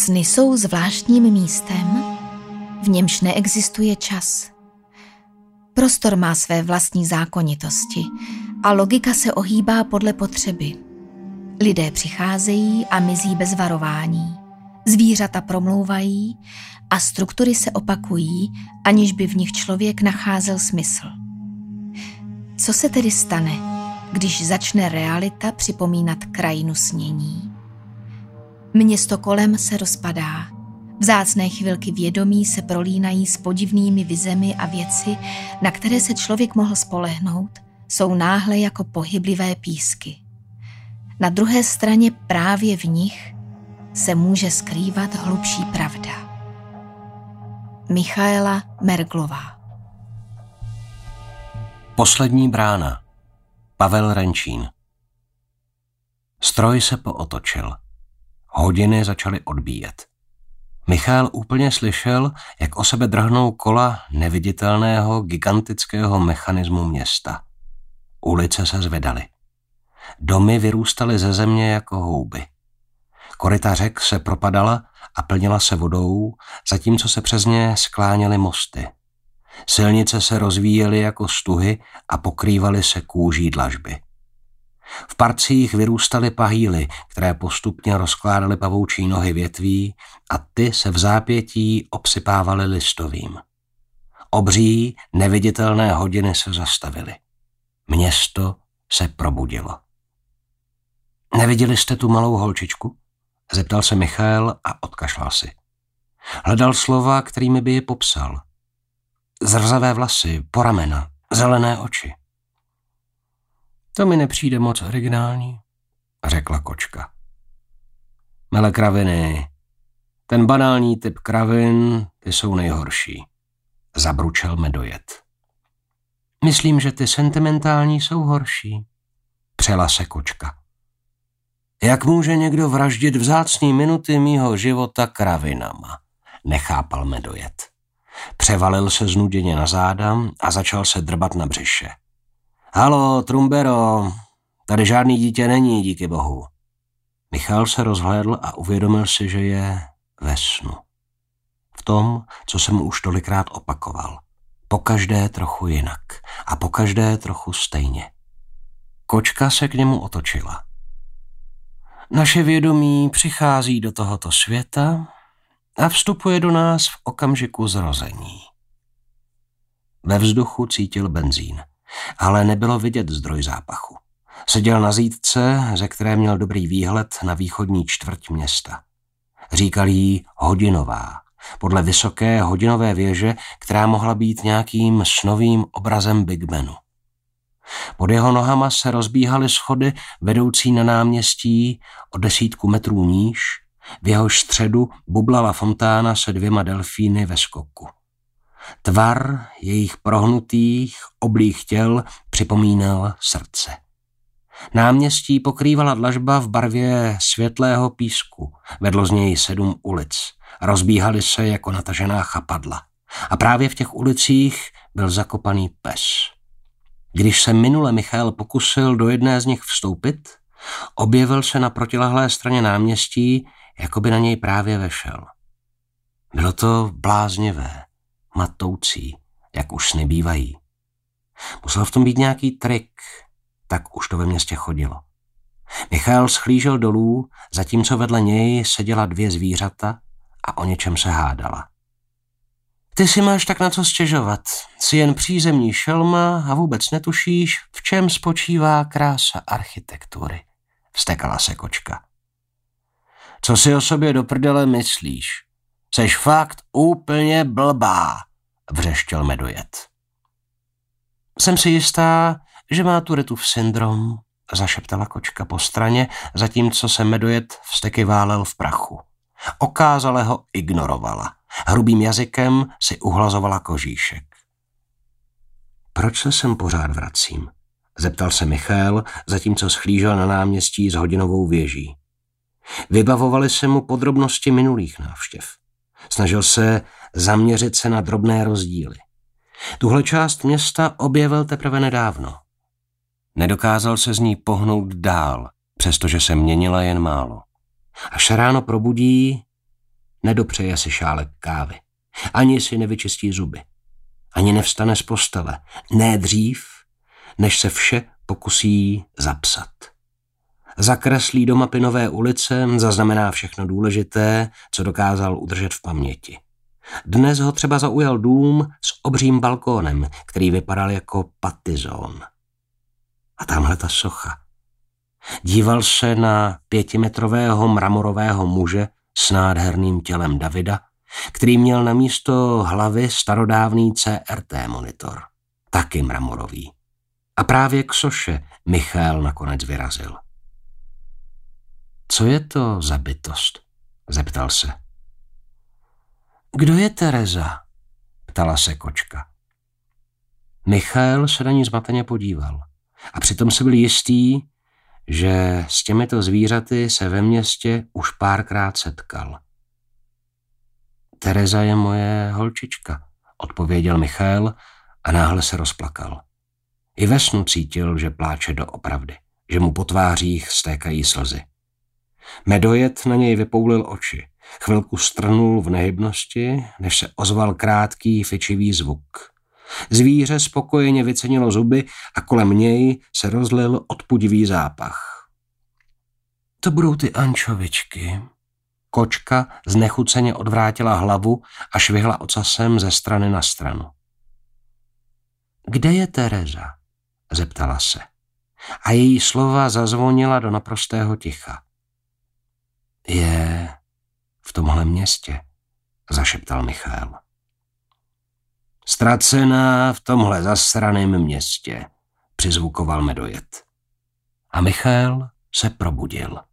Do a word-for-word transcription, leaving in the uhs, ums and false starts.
Sny jsou zvláštním místem, v němž neexistuje čas. Prostor má své vlastní zákonitosti a logika se ohýbá podle potřeby. Lidé přicházejí a mizí bez varování. Zvířata promlouvají a struktury se opakují, aniž by v nich člověk nacházel smysl. Co se tedy stane, když začne realita připomínat krajinu snění? Město kolem se rozpadá. Vzácné chvilky vědomí se prolínají s podivnými vizemi a věci, na které se člověk mohl spolehnout, jsou náhle jako pohyblivé písky. Na druhé straně právě v nich se může skrývat hlubší pravda. Michaela Merglová. Poslední brána. Pavel Renčín. Stroj se pootočil. Hodiny začaly odbíjet. Michal úplně slyšel, jak o sebe drhnou kola neviditelného gigantického mechanismu města. Ulice se zvedaly. Domy vyrůstaly ze země jako houby. Koryta řek se propadala a plnila se vodou, zatímco se přes ně skláněly mosty. Silnice se rozvíjely jako stuhy a pokrývaly se kůží dlažby. V parcích vyrůstaly pahýly, které postupně rozkládaly pavoučí nohy větví a ty se v zápětí obsypávaly listovým. Obří, neviditelné hodiny se zastavily. Město se probudilo. Neviděli jste tu malou holčičku? Zeptal se Michal a odkašlal si. Hledal slova, kterými by ji popsal. Zrzavé vlasy, po ramena, zelené oči. To mi nepřijde moc originální, řekla kočka. Mele kraviny, ten banální typ kravin, ty jsou nejhorší, zabručel medojed. Myslím, že ty sentimentální jsou horší, přela se kočka. Jak může někdo vraždit vzácný minuty mýho života kravinama, nechápal medojed. Převalil se znuděně na záda a začal se drbat na břiše. Halo, Trumbero, tady žádný dítě není, díky bohu. Michal se rozhlédl a uvědomil si, že je ve snu. V tom, co jsem už tolikrát opakoval. Pokaždé trochu jinak a pokaždé trochu stejně. Kočka se k němu otočila. Naše vědomí přichází do tohoto světa a vstupuje do nás v okamžiku zrození. Ve vzduchu cítil benzín, ale nebylo vidět zdroj zápachu. Seděl na zídce, ze které měl dobrý výhled na východní čtvrť města. Říkal jí Hodinová, podle vysoké hodinové věže, která mohla být nějakým snovým obrazem Big Benu. Pod jeho nohama se rozbíhaly schody vedoucí na náměstí o desítku metrů níž, v jehož středu bublala fontána se dvěma delfíny ve skoku. Tvar jejich prohnutých, oblých těl připomínal srdce. Náměstí pokrývala dlažba v barvě světlého písku, vedlo z něj sedm ulic, rozbíhaly se jako natažená chapadla. A právě v těch ulicích byl zakopaný pes. Když se minule Michal pokusil do jedné z nich vstoupit, objevil se na protilehlé straně náměstí, jako by na něj právě vešel. Bylo to bláznivé, matoucí, jak už sny bývají. Musel v tom být nějaký trik, tak už to ve městě chodilo. Michal schlížel dolů, zatímco vedle něj seděla dvě zvířata a o něčem se hádala. Ty si máš tak na co stěžovat. Jsi jen přízemní šelma a vůbec netušíš, v čem spočívá krása architektury, vztekala se kočka. Co si o sobě do prdele myslíš? Seš fakt úplně blbá, vřeštěl medojed. Jsem si jistá, že má Turetův syndrom, zašeptala kočka po straně, zatímco se medojed vzteky válel v prachu. Okázale ho ignorovala. Hrubým jazykem si uhlazovala kožíšek. Proč se sem pořád vracím? Zeptal se Michal, zatímco schlížel na náměstí s hodinovou věží. Vybavovaly se mu podrobnosti minulých návštěv. Snažil se zaměřit se na drobné rozdíly. Tuhle část města objevil teprve nedávno. Nedokázal se z ní pohnout dál, přestože se měnila jen málo. Až ráno probudí, nedopřeje si šálek kávy, ani si nevyčistí zuby, ani nevstane z postele, ne dřív, než se vše pokusí zapsat. Zakreslí do mapy nové ulice, zaznamená všechno důležité, co dokázal udržet v paměti. Dnes ho třeba zaujal dům s obřím balkónem, který vypadal jako patizón. A tamhle ta socha. Díval se na pětimetrového mramorového muže s nádherným tělem Davida, který měl na místo hlavy starodávný C R T monitor, taky mramorový. A právě k soše Michal nakonec vyrazil. Co je to za bytost? Zeptal se. Kdo je Tereza? Ptala se kočka. Michal se na ní zmateně podíval a přitom se byl jistý, že s těmito zvířaty se ve městě už párkrát setkal. Tereza je moje holčička, odpověděl Michal a náhle se rozplakal. I ve snu cítil, že pláče doopravdy, že mu po tvářích stékají slzy. Medojet na něj vypoulil oči, chvilku strnul v nehybnosti, než se ozval krátký fičivý zvuk. Zvíře spokojeně vycenilo zuby a kolem něj se rozlil odpudivý zápach. To budou ty ančovičky. Kočka znechuceně odvrátila hlavu a švihla ocasem ze strany na stranu. Kde je Tereza? Zeptala se. A její slova zazvonila do naprostého ticha. Je v tomhle městě, zašeptal Michal. Ztracená v tomhle zasraném městě, přizvukoval Medojet. A Michal se probudil.